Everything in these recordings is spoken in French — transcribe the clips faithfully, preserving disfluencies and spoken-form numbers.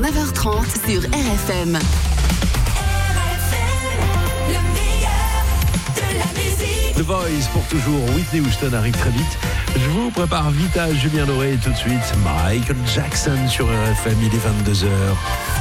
neuf heures trente sur R F M. The Voice pour toujours, Whitney Houston arrive très vite. Je vous prépare vite à Julien Doré et tout de suite Michael Jackson sur R F M, il est vingt-deux heures.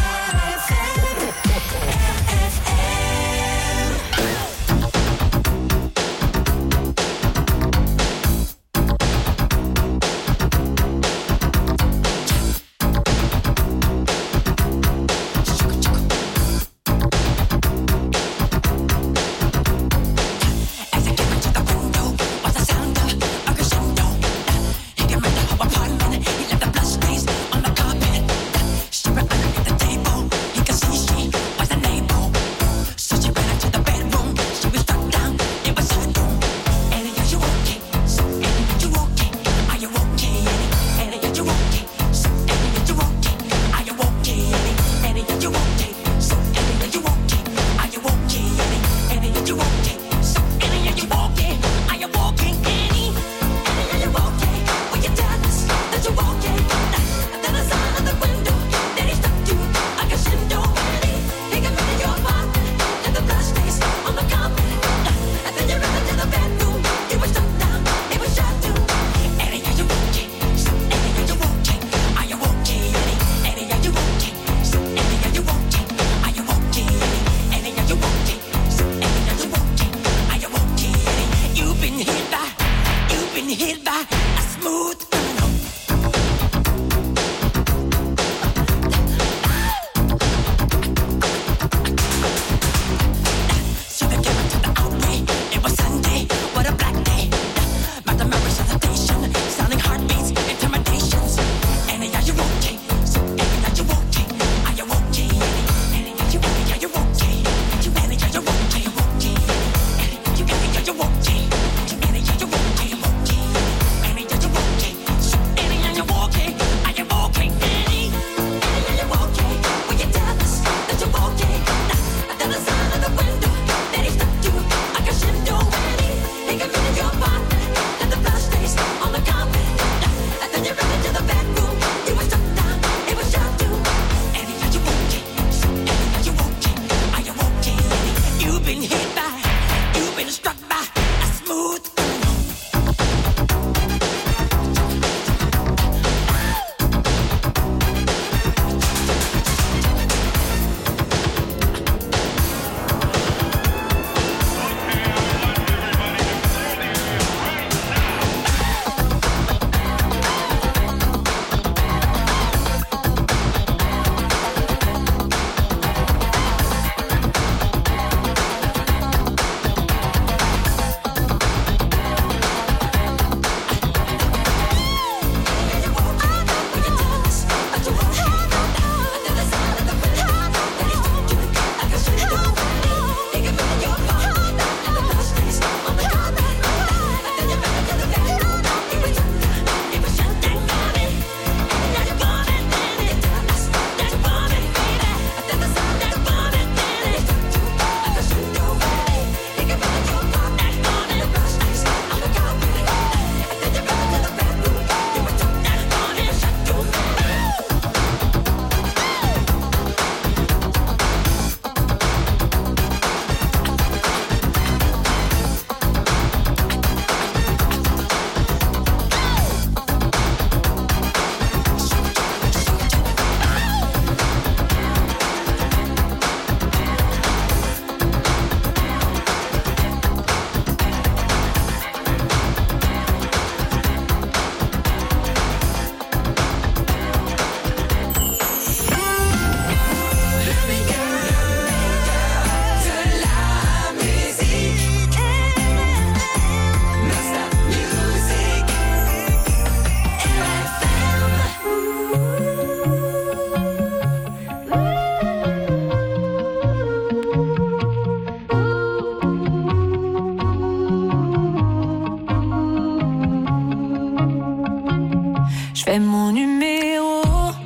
fais mon numéro.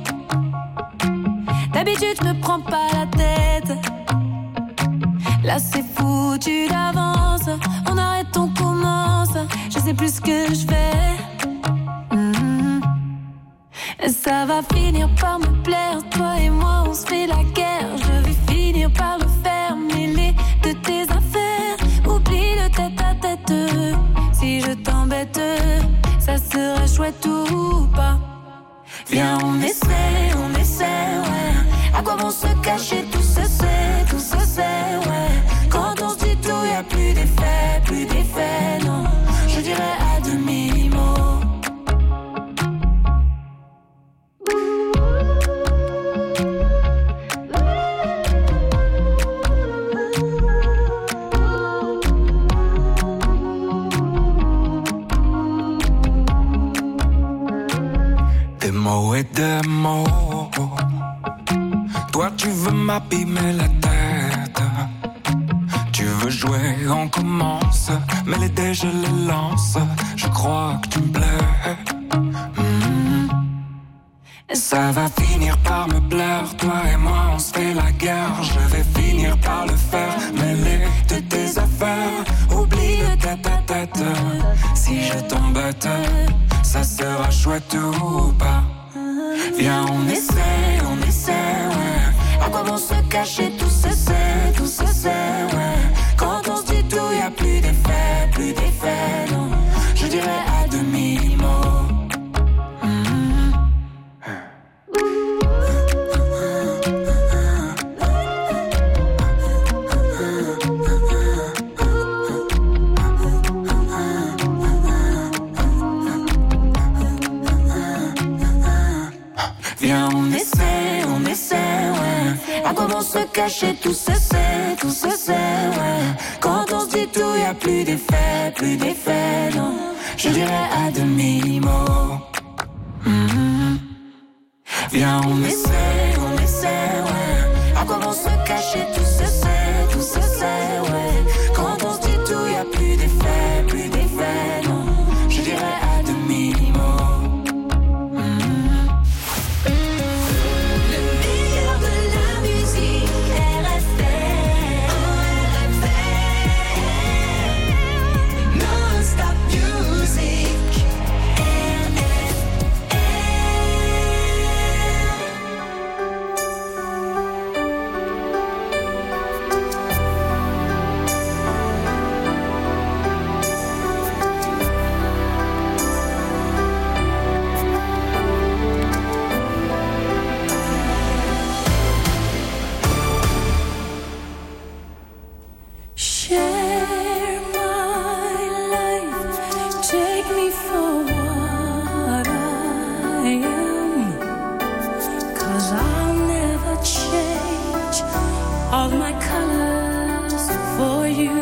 D'habitude, je me prends pas la tête. Là, c'est foutu d'avance. On arrête, on commence. Je sais plus ce que je fais. Mm-hmm. Ça va finir par me plaire, toi et moi. chouette ou pas. Viens, on essaie, on essaie, ouais. À quoi bon se cacher, tout se sait, tout se sait, ouais. Quand on se dit tout, y'a plus d'effet, plus d'effet, non. Je dirais à demi-mot. Des mots et des mots. Toi tu veux m'abîmer la tête. Tu veux jouer, on commence. Mais les dés je les lance. Je crois que tu me plais. Mmh. Ça va finir par me plaire. Toi et moi on se fait la guerre. Je vais finir par le faire. Mêler de tes affaires. Oublie le tête-à-tête. Si je t'embête, ça sera chouette ou pas. Viens, on essaie, on essaie, ouais. À quoi bon se cacher, tout se sait, tout se sait, ouais. Quand on se dit tout, y'a plus d'effet, plus d'effet, non. Je dirais à demi-mot. Mmh. Viens, on essaie, on essaie, ouais. À quoi bon se cacher, tout se sait, tout se sait, ouais. Quand on se dit tout, y'a plus d'effet, plus d'effet, non. Je dirais à demi-mot. Mmh. Viens, on essaie, on essaie, ouais. À quoi bon se cacher, tout se sait, tout se sait, ouais. Quand on se dit tout, y'a plus d'effet, plus d'effet, non. Je dirais à demi-mot. All my colors for you.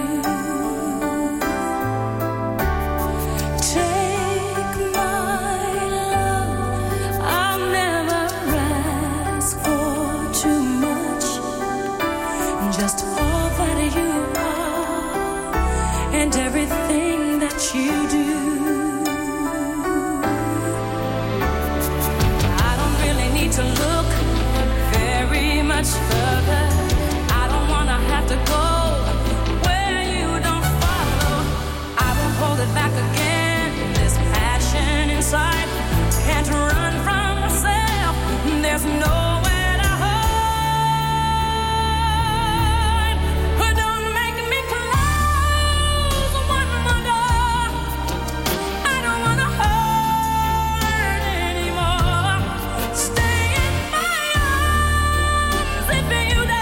Take my love, I'll never ask for too much. Just all that you are and everything that you do. I don't really need to look very much further. Have to go where you don't follow. I won't hold it back again. This passion inside can't run from myself. There's nowhere to hide. Don't make me close one more door. I don't wanna hurt anymore. Stay in my arms if you dare.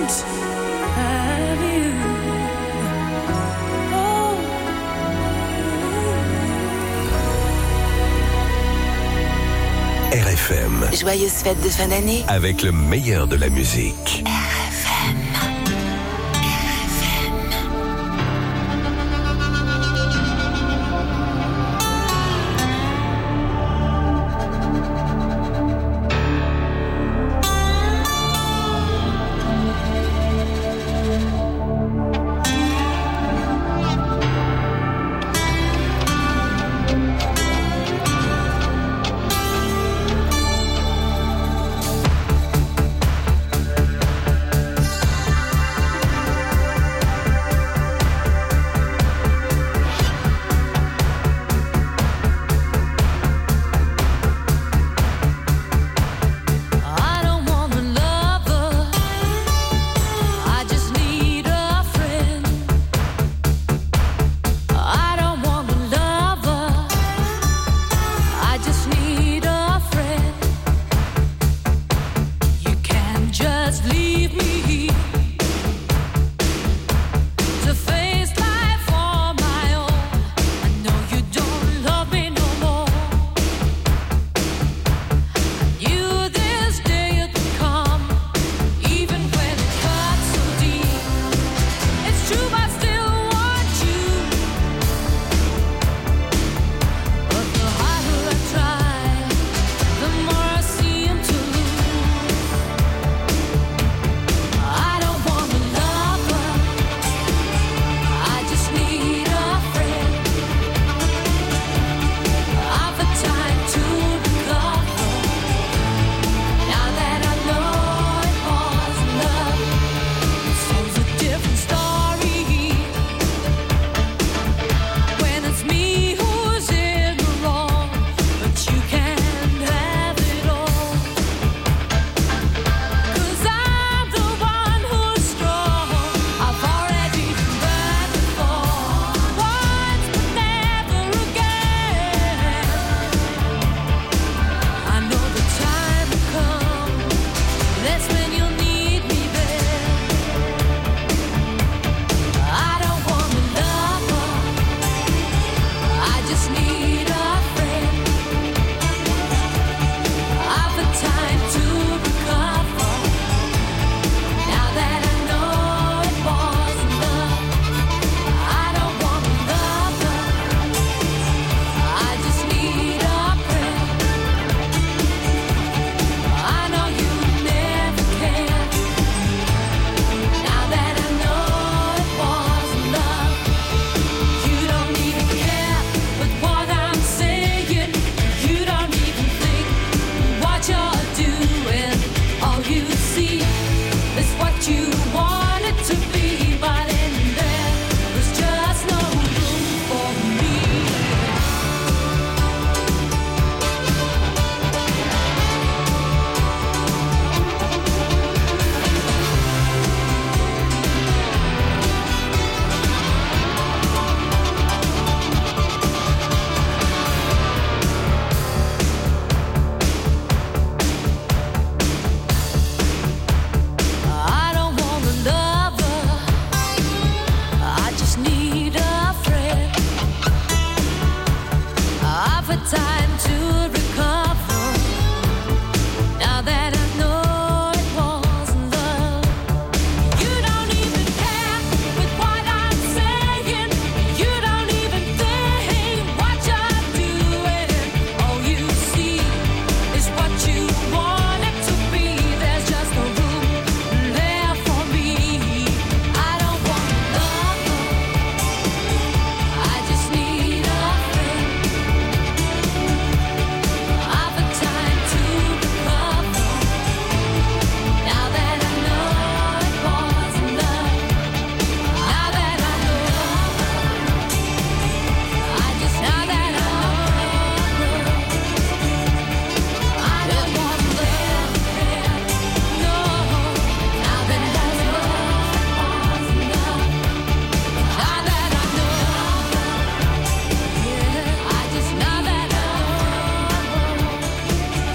have you. Oh. R F M. Joyeuse fête de fin d'année Avec le meilleur de la musique. R F M.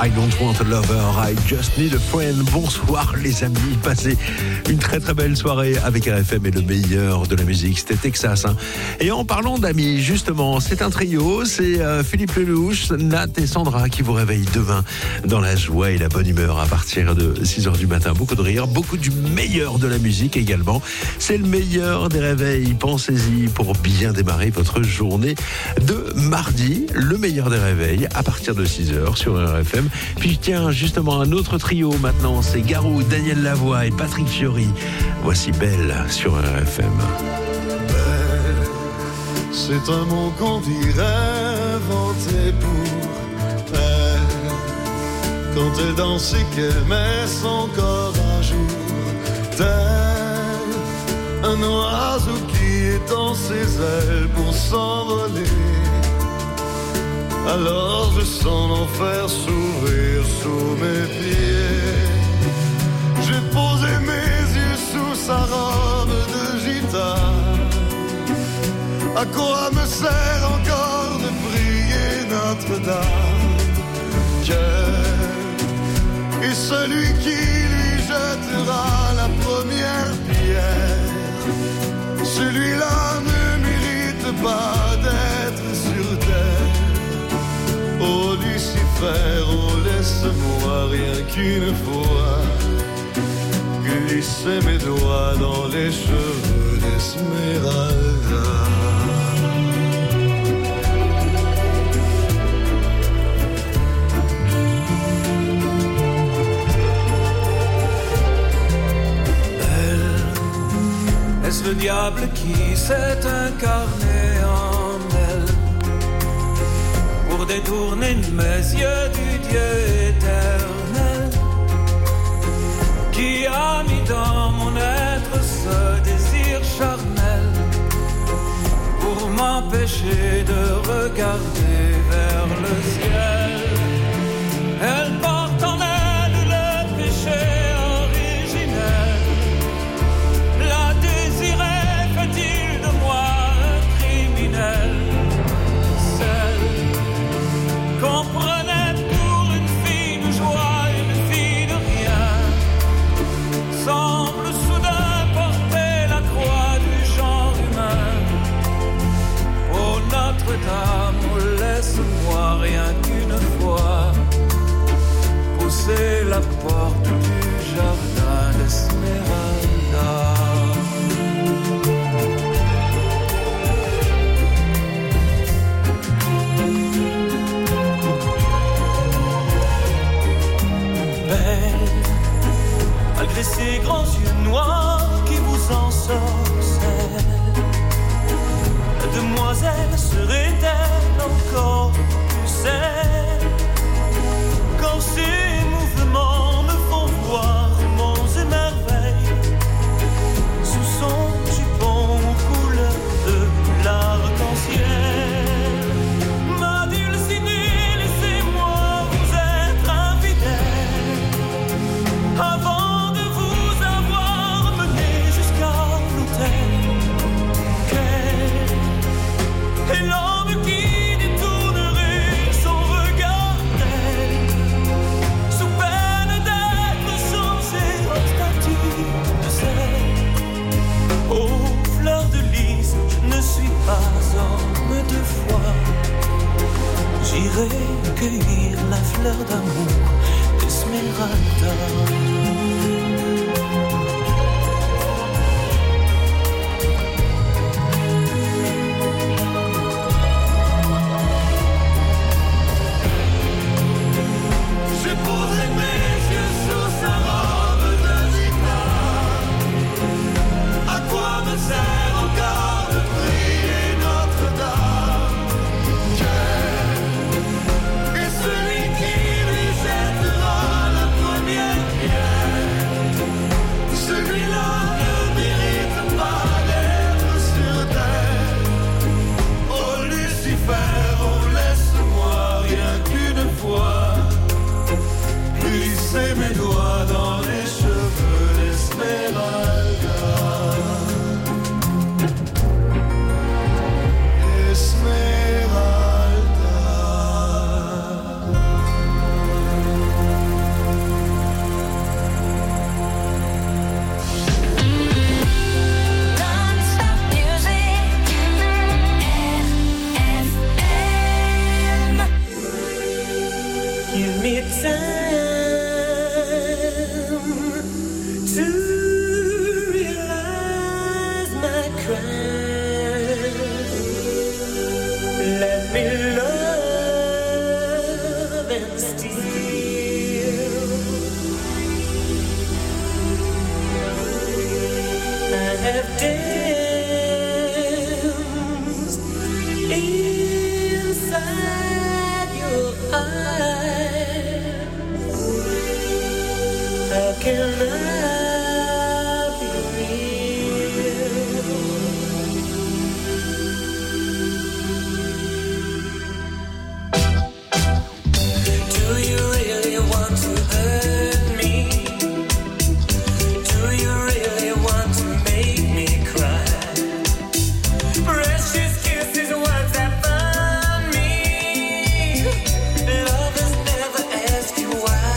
I don't want a lover, I just need a friend. Bonsoir les amis, passez une très très belle soirée avec R F M et le meilleur de la musique, c'était Texas. Hein. Et en parlant d'amis, justement, c'est un trio, c'est euh, Philippe Lelouch, Nat et Sandra qui vous réveillent demain dans la joie et la bonne humeur à partir de six heures du matin. Beaucoup de rire, beaucoup du meilleur de la musique également. C'est le meilleur des réveils, pensez-y pour bien démarrer votre journée de mardi. Le meilleur des réveils à partir de six heures sur R F M. Puis tiens, justement, un autre trio maintenant, c'est Garou, Daniel Lavoie et Patrick Fiori. Voici Belle sur R F M. Belle, c'est un mot qu'on dirait inventé pour elle. Quand elle danse et qu'elle met son corps à jour, tel un oiseau qui étend ses ailes pour s'envoler. Alors je sens l'enfer s'ouvrir sous mes pieds. J'ai posé mes yeux sous sa robe de gitane. À quoi me sert encore de prier Notre-Dame? Quel est celui qui lui jettera la première pierre? Celui-là ne mérite pas d'être sur terre. Oh Lucifer, oh laisse-moi rien qu'une fois glisser mes doigts dans les cheveux d'Esmeralda. Elle, est-ce le diable qui s'est incarné en elle pour détourner mes yeux du Dieu éternel, qui a mis dans mon être ce désir charnel pour m'empêcher de regarder vers le ciel. Elle porte en elle le péché originel, la désirait, fait-il de moi un criminel? Qu'on prenait pour une fille de joie, une fille de rien, semble soudain porter la croix du genre humain. Oh Notre-Dame, oh laisse-moi rien qu'une fois pousser la porte du jardin d'Esmeralda. Malgré ces grands yeux noirs qui vous ensorcellent, la demoiselle serait-elle encore plus saine? Quand ces mouvements me font voir monts et merveilles sous son jupon aux couleurs de l'arc-en-ciel. Ma dulcinée, laissez-moi vous être infidèle avant de vous avoir mené jusqu'à l'autel. Quel est l'homme qui détournerait son regard? have danced inside your eyes. How can I be real? Do you really want to hurt me? Do you really want to make me cry? Precious kisses, words that burn me. Lovers never ask you why.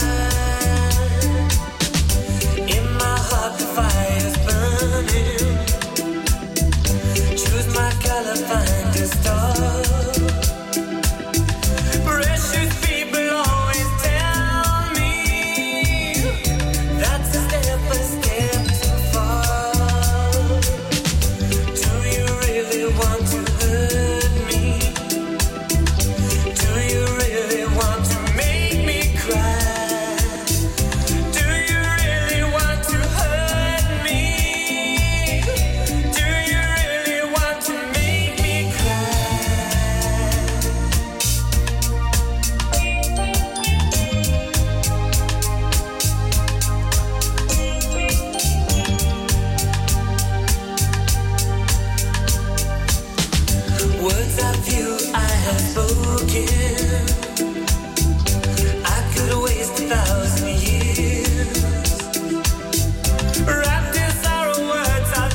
In my heart the fire's burning. Choose my color, find a star. Precious people always tell me that's a step, a step too far. Do you really want to hurt me? Do you really want to make me cry? Do you really want to hurt me? Do you really want to make me Words of you I have spoken. I could waste a thousand years. Wrapped in sorrow, words are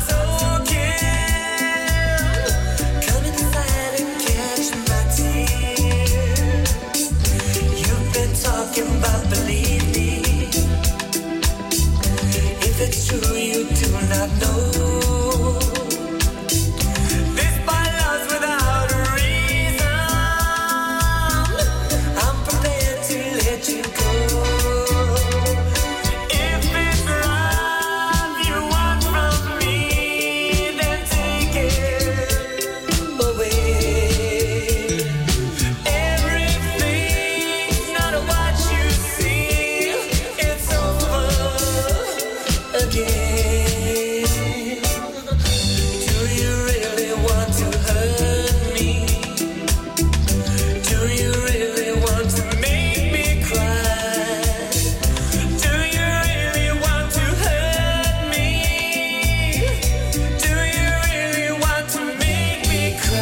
token. Come inside and catch my tears. You've been talking about believe me. If it's true, you do not know. This by love's without a reason. I'm prepared to let you go. If it's love you want from me, then take it away. Everything's not what you see. It's over again. Do you really want to hurt me? Do you really want to make me cry? Do you really want to hurt me? Do you really want to make me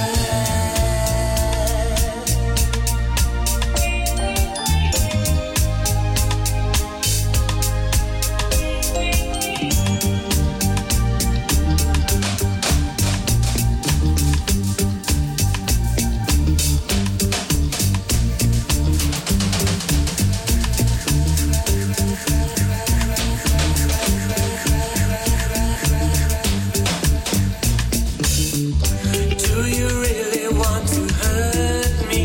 Do you really want to hurt me?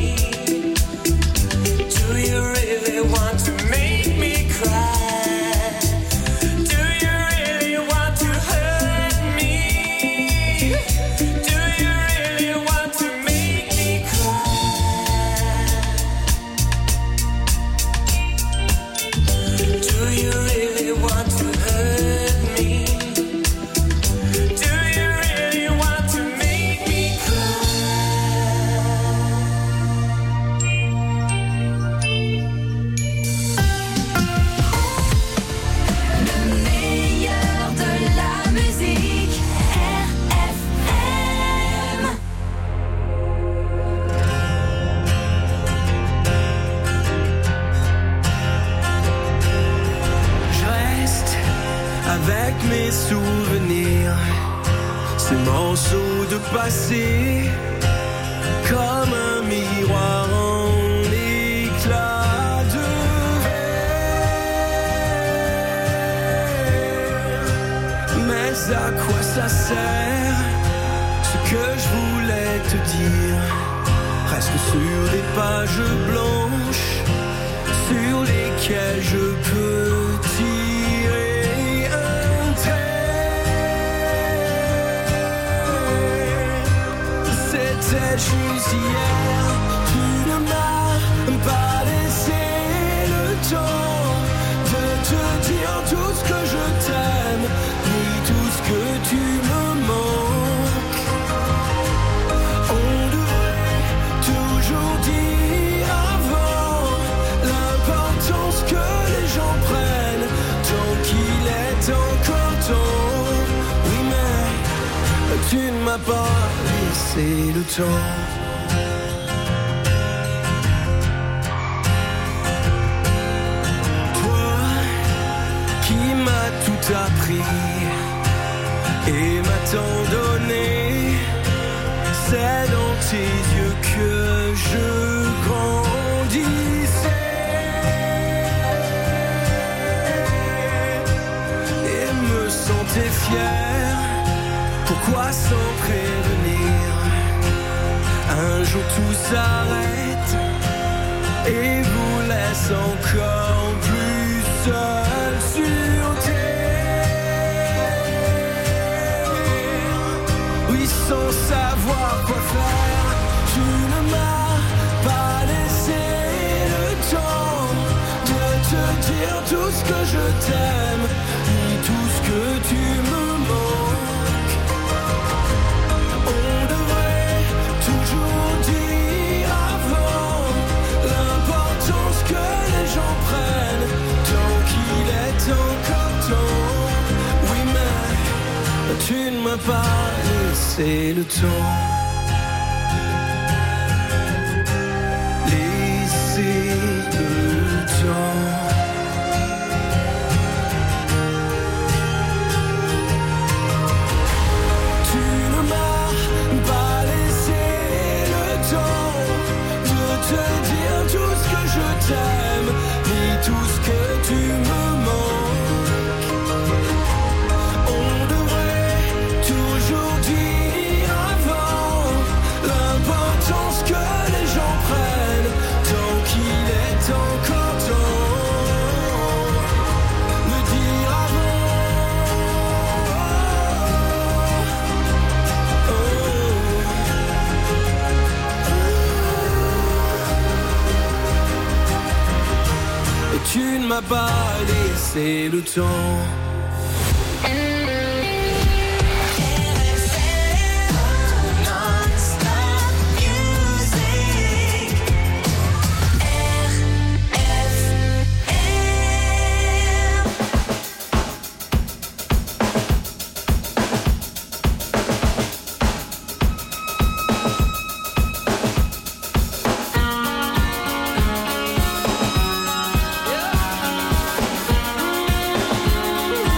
Do you really want to make me cry? Do you really want to hurt me? Do you really want to make me cry? Do you really want to hurt me? Do you really want to make me Le meilleur de la musique, R F M. Je reste avec mes souvenirs, ces morceaux de passé, comme un miroir en éclat de verre. Mais à quoi ça sert? Ce que je voulais te dire reste sur des pages blanches sur lesquelles je peux tirer un trait. C'était juste hier, tu ne m'as pas laissé le temps de te dire tout ce que je t'aime, ni tout ce que tu me m'as pas laissé le temps. Toi qui m'as tout appris et m'as tant donné, c'est dans tes yeux que je grandissais et me sentais fier. Pourquoi sans prévenir, un jour tout s'arrête et vous laisse encore plus seul sur terre. Oui, sans savoir quoi faire, tu ne m'as pas laissé le temps de te dire tout ce que je t'aime, ni tout ce que tu me manques. On devrait toujours dire avant l'importance que les gens prennent tant qu'il est encore temps. Oui, mais tu ne m'as pas laissé le temps. Laissez le temps. Tu ne m'as pas laissé le temps de te dire tout ce que je t'aime, ni tout ce que tu me manques. On devrait toujours dire avant l'importance que les gens prennent tant qu'il est encore temps. Me dire avant. Et tu ne m'as pas laissé le temps. Yeah.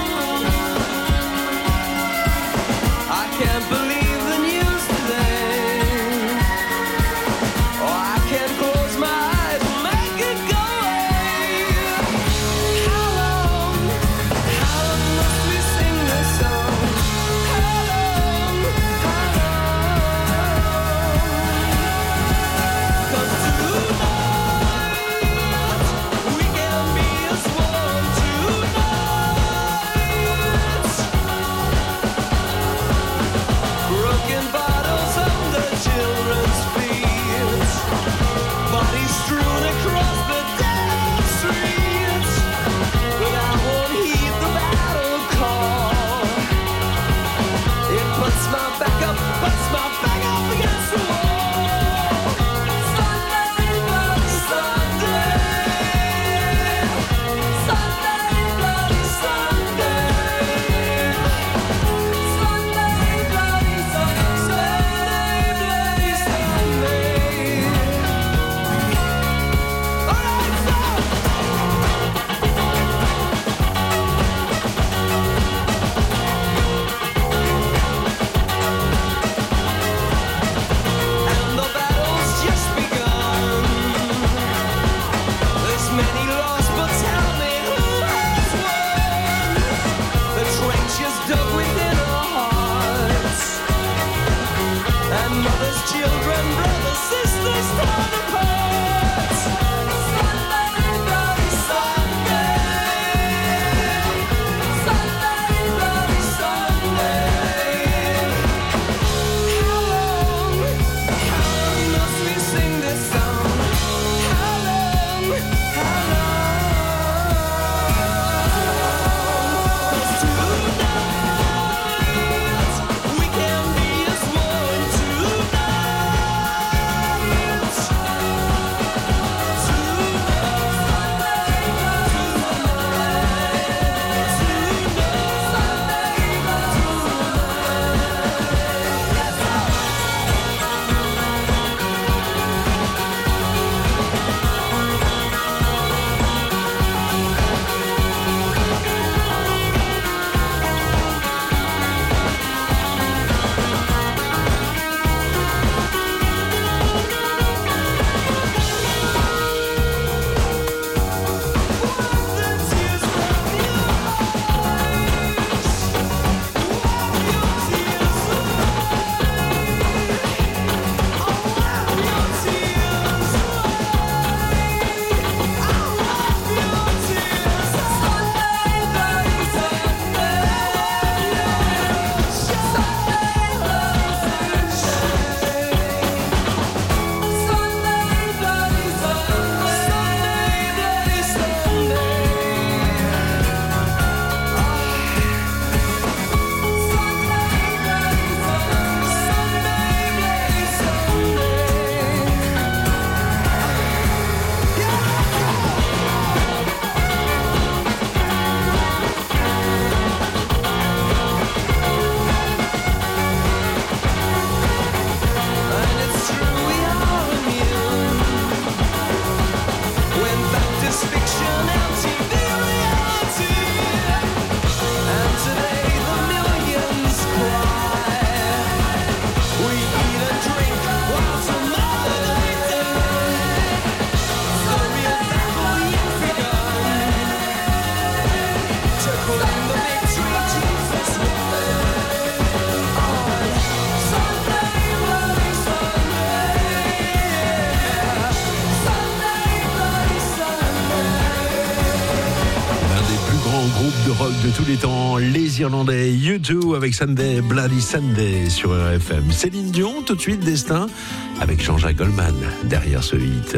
tous les temps, les Irlandais, U deux avec Sunday, Bloody Sunday sur R F M. Céline Dion, tout de suite, Destin, avec Jean-Jacques Goldman, derrière ce hit.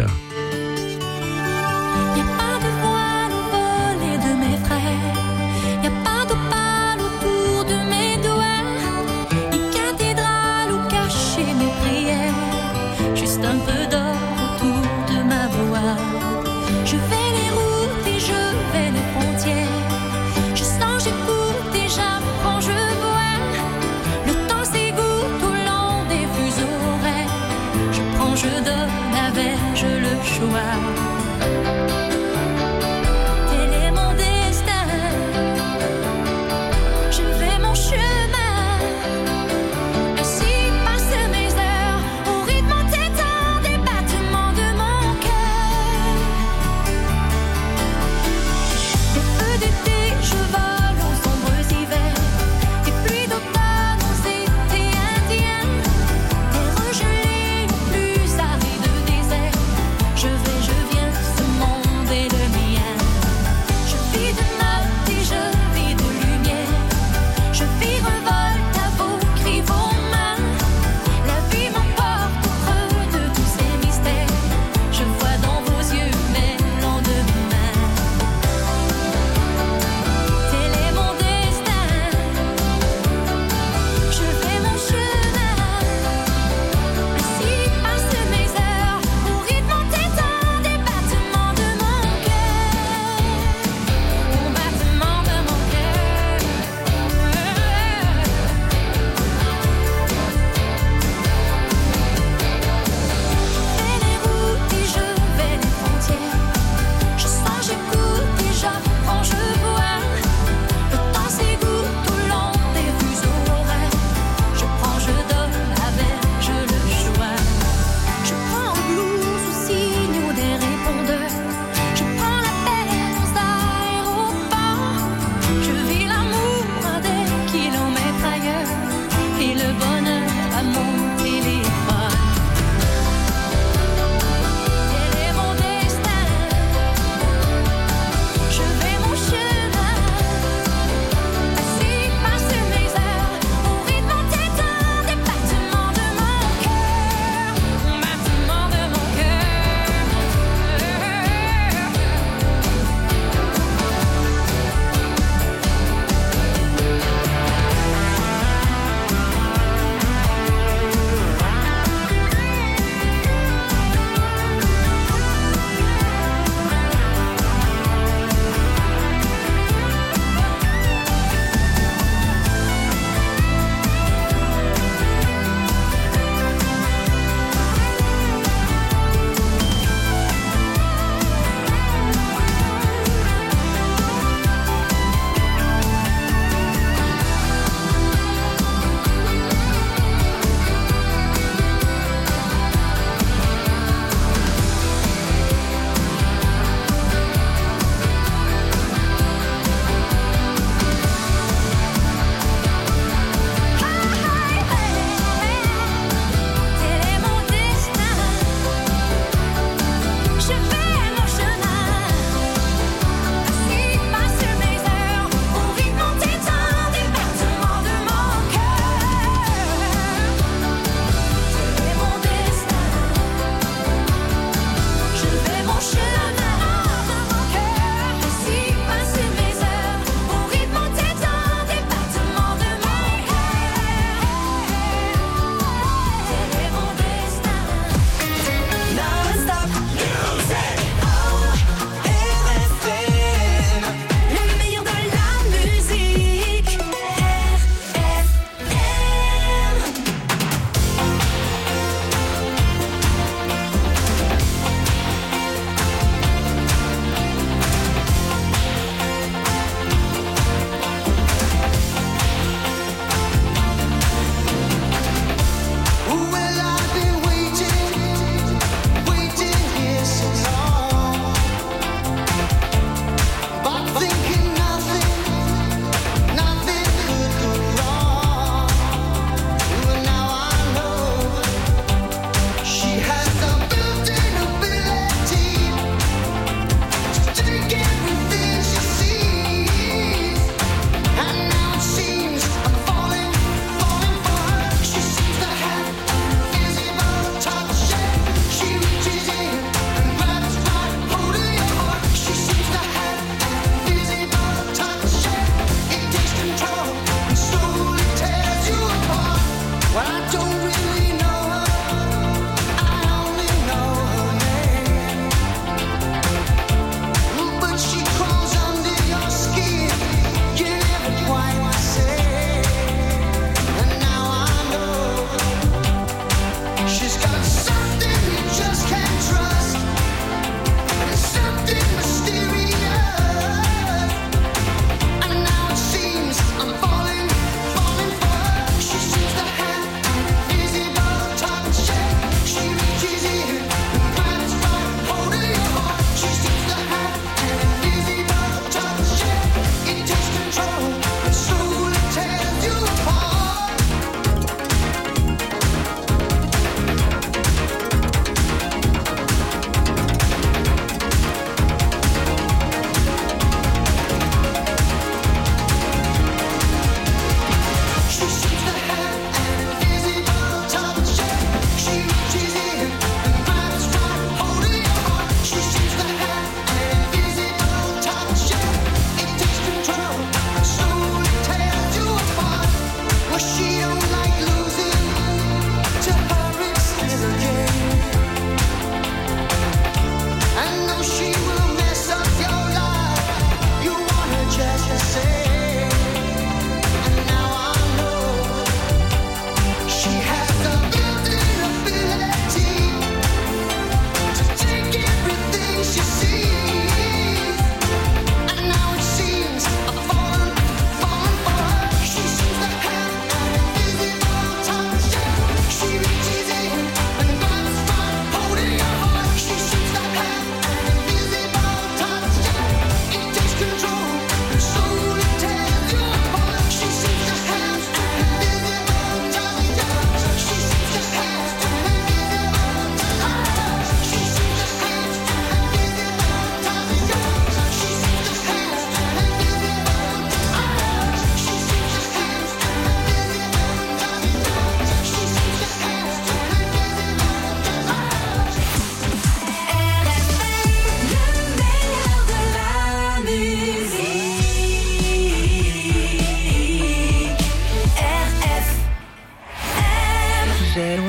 Je vais, je viens.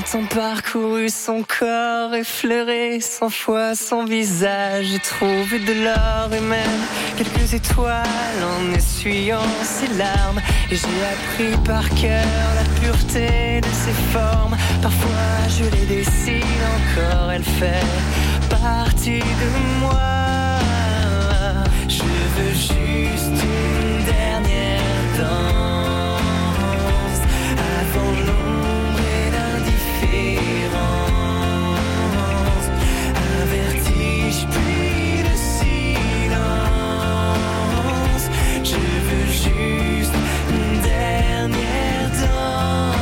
Longtemps parcouru son corps, effleuré cent fois son visage. J'ai trouvé de l'or et même quelques étoiles en essuyant ses larmes. Et j'ai appris par cœur la pureté de ses formes. Parfois je les dessine encore, elle fait partie de moi. Je veux juste une dernière danse avant l'ombre et l'indifférence. Un vertige puis le silence. Je veux juste une dernière danse.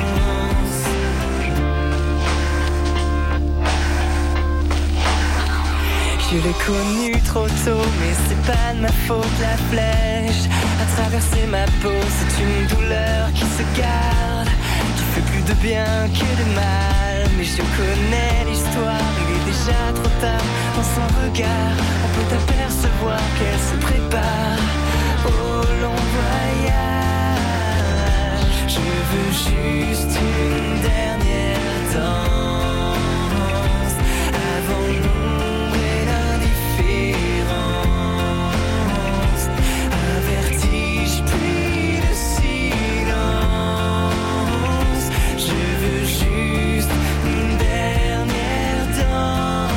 Je l'ai connu trop tôt, mais c'est pas de ma faute. La flèche a traversé ma peau, c'est une douleur qui se garde, qui fait plus de bien que de mal. Mais je connais l'histoire, il est déjà trop tard. Dans son regard, on peut apercevoir qu'elle se prépare au long voyage. Je veux juste une dernière danse avant l'ombre et l'indifférence. Un vertige puis le silence. Je veux juste une dernière danse.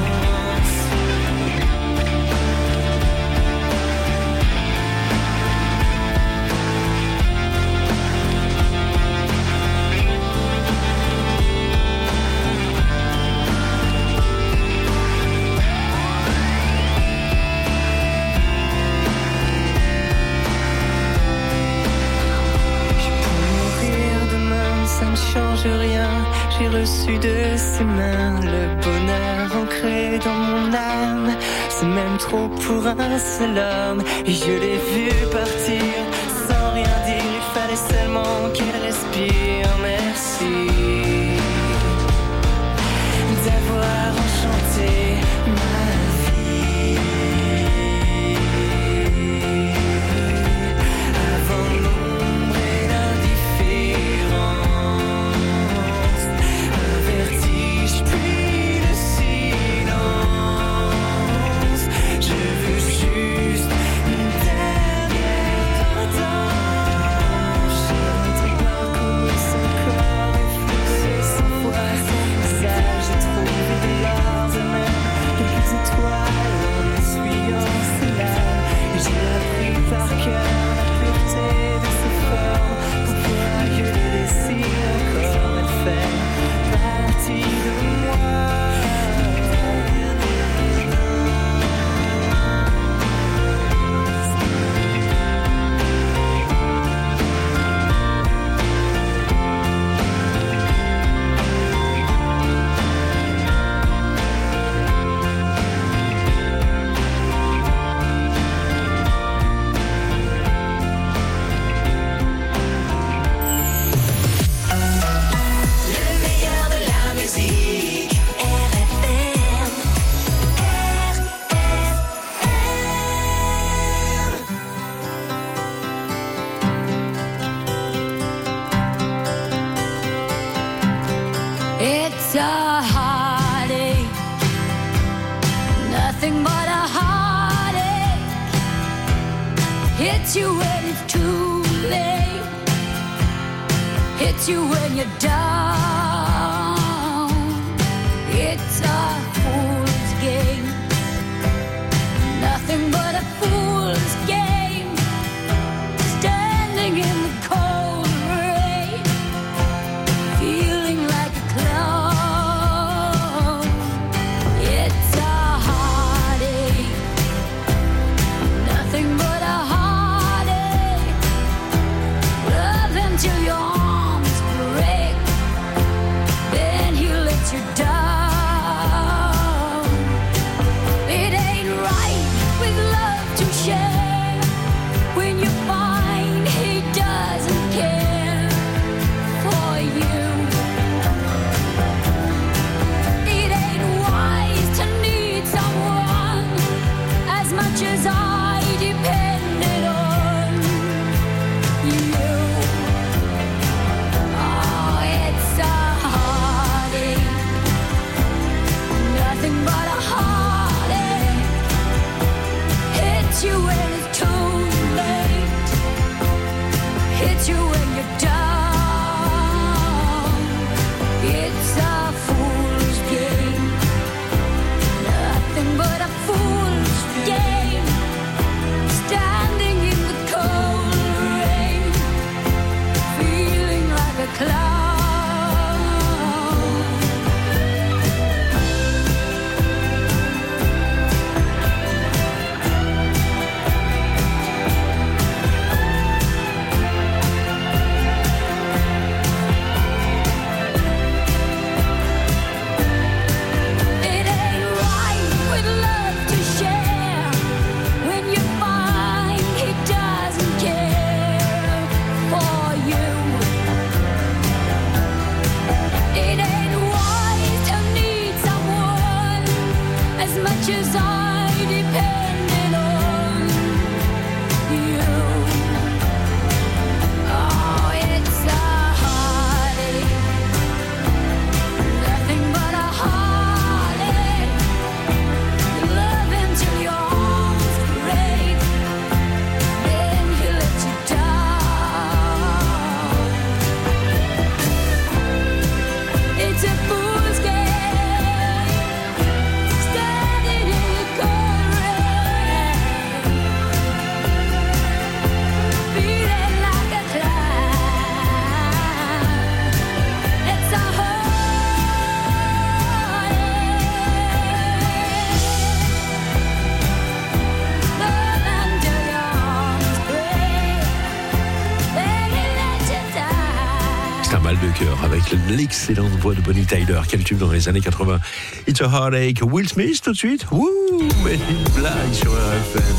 Ça ne change rien, j'ai reçu de ses mains le bonheur ancré dans mon âme. C'est même trop pour un seul homme. Et je l'ai vu partir sans rien dire. Il fallait seulement qu'il respire. Merci d'avoir enchanté ma vie. Avant l'ombre et l'indifférence. Puis le silence. Je veux juste une dernière danse. J'ai parcouru son corps, effleuré cent fois son visage. J'ai trouvé de l'or de même, quelques étoiles en essuyant ses larmes. Et j'ai appris par cœur la pureté de ses formes. Pourquoi je les dessine encore, elle fait partie de moi. Le meilleur de la musique, R F M, R F M. It's a heartache, nothing but a heartache. Hits you when it's too late, hits you when you're down. It's a fool's game, nothing but a fool's game. Standing in the cold rain, feeling like a clown. It's a heartache, nothing but a heartache. Love until your arms break, then he lets you down. mal de cœur avec l'excellente voix de Bonnie Tyler. Quel tube dans les années quatre-vingts. It's a Heartache. Will Smith tout de suite. Wouh, mais une blague sur R F M.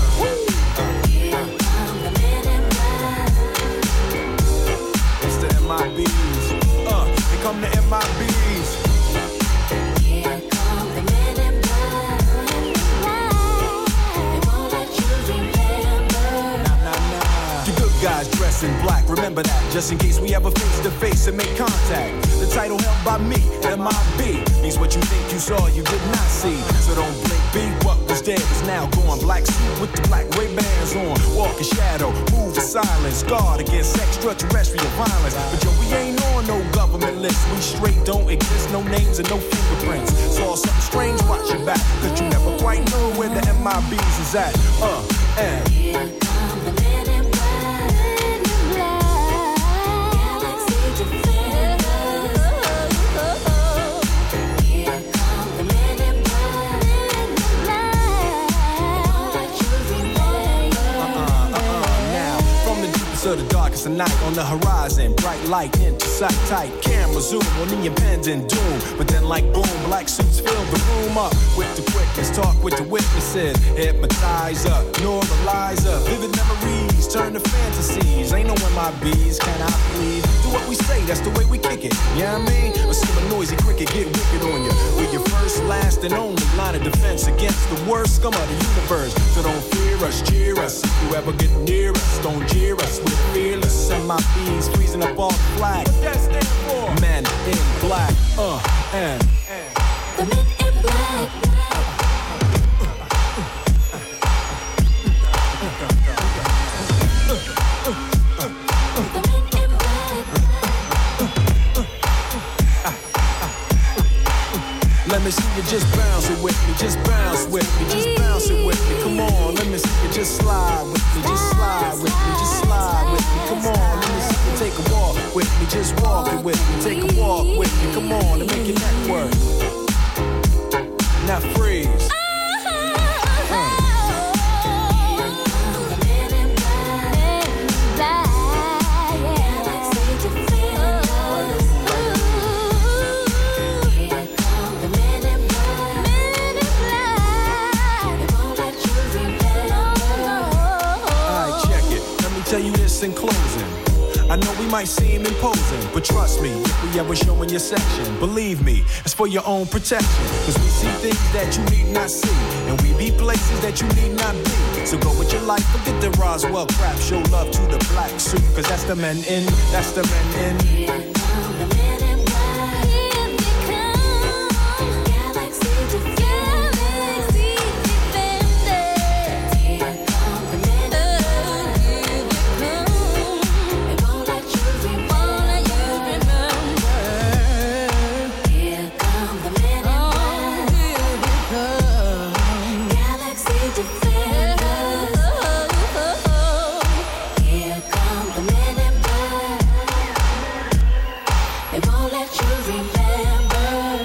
It's the M I Bs. Uh, they come the M I Bs. Here come the men in black. They won't let you remember. Nah, nah, nah. The good guys dress in black. Remember that, just in case we ever face to face and make contact. The title held by me, M I B, means what you think you saw, you did not see. So don't blink, be what was dead is now gone. Black suit with the black Ray-Bans on. Walk in shadow, move in silence. Guard against extraterrestrial violence. But yo, we ain't on no government list. We straight don't exist, no names and no fingerprints. Saw something strange, watch your back, cause you never quite know where the M I Bs is at. Uh, and Here come the men in black. Galaxy defenders. Here come the men in black. They won't let you remember. now, from the deepest of the darkest of night, on the horizon, bright light into sight tight. Camera zoom on the impending doom. But then like boom, black suits fill the room up with the quickness. Talk with the witnesses. Hypnotizer, normalizer. Vivid memories turn to fantasies. Ain't no M I Bs, can I please? Do what we say, that's the way we kick it. You know what I mean? Or see a noisy cricket get wicked on you. We're your first, last, and only line of defense against the worst scum of the universe. So don't fear us, cheer us. If you ever get near us, don't jeer us. We're fearless. M I Bs freezing up all the flag. What that stand for? Men in black. Uh, and. The men in black. Let me see you just bounce it with me, just bounce with me, just bounce it with me. Come on, let me see you just slide with me, just slide with me, just slide with me. Come on, let me see you take a walk with me, just walk it with me, take a walk with me. Come on, and make your neck work. Now freeze. Tell you this in closing. I know we might seem imposing, but trust me, if we ever show in your section, believe me, it's for your own protection. Cause we see things that you need not see, and we be places that you need not be. So go with your life, forget the Roswell crap. Show love to the black suit, cause that's the men in, that's the men in. Here come the men in black. Here they come. Galaxy defenders. Galaxy defenders. Here come the men in black. Here they come. They won't let you remember. Here come the men in black. Here they come. Galaxy defenders. Here come the men in black. They won't let you remember.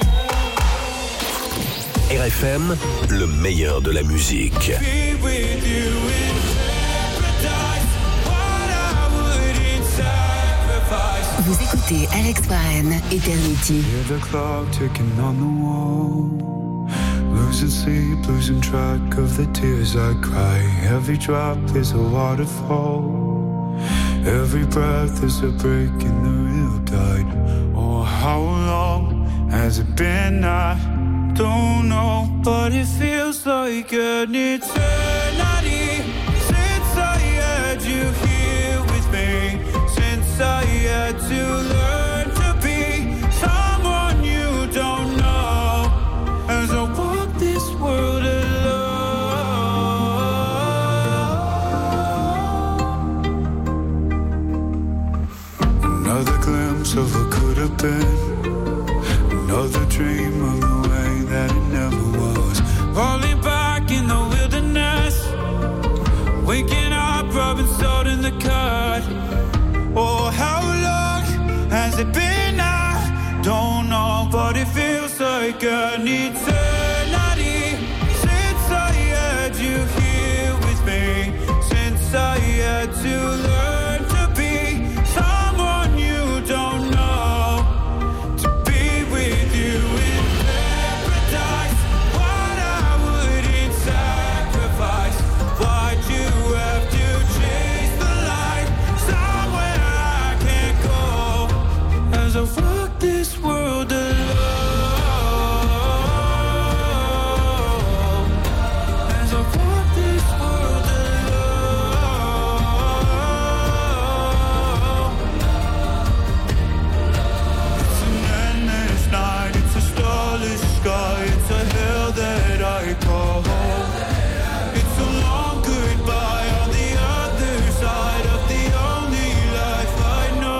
R F M, le meilleur de la musique. Be with you in paradise. What I wouldn't sacrifice. Vous écoutez Alex Warren, Eternity. Hear the clock ticking on the wall. Losing sleep, losing track of the tears I cry. Every drop is a waterfall. Every breath is a break in the real tide. Oh, how long has it been? I don't know, but it feels like an eternity since I had you here with me. Since I had to learn to be someone you don't know. As I walk this world alone. Another glimpse of what could have been. Another dream of the way that it never was. Falling back in the wilderness. Waking up, rubbing salt in the cut. Oh, how long has it been? I don't know, but it feels like an eternity since I had you here with me. Since I had to learn to be someone you don't know. I've walked this world alone, as I've walked this world alone. It's an endless night, it's a starless sky, it's a hell that I call home. It's a long goodbye on the other side of the only life I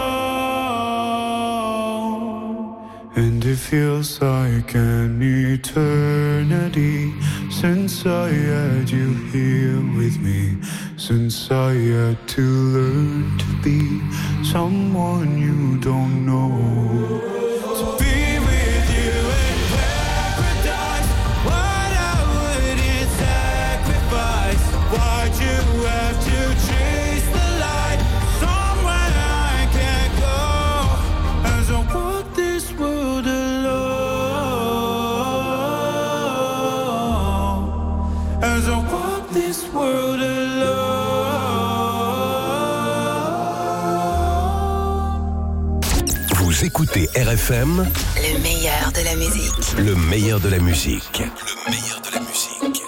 know. And it feels like an eternity since I had you here with me, since I had to learn to be someone you don't know. To be with you in paradise, what I wouldn't sacrifice. Why'd you have to chase the light somewhere I can't go? As I walk this world alone, as I walk this world alone. Vous écoutez R F M, Le meilleur de la musique. le meilleur de la musique. Le meilleur de la musique.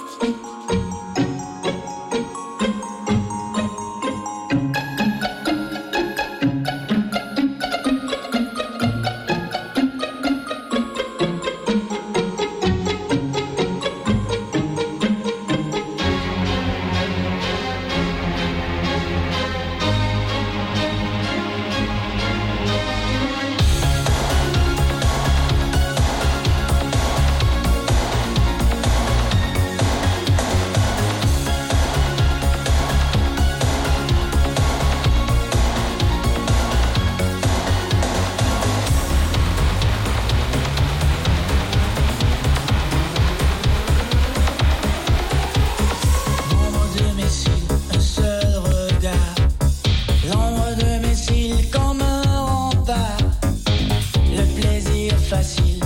L'ombre de mes cils, un seul regard. L'ombre de mes cils comme un rempart. Le plaisir facile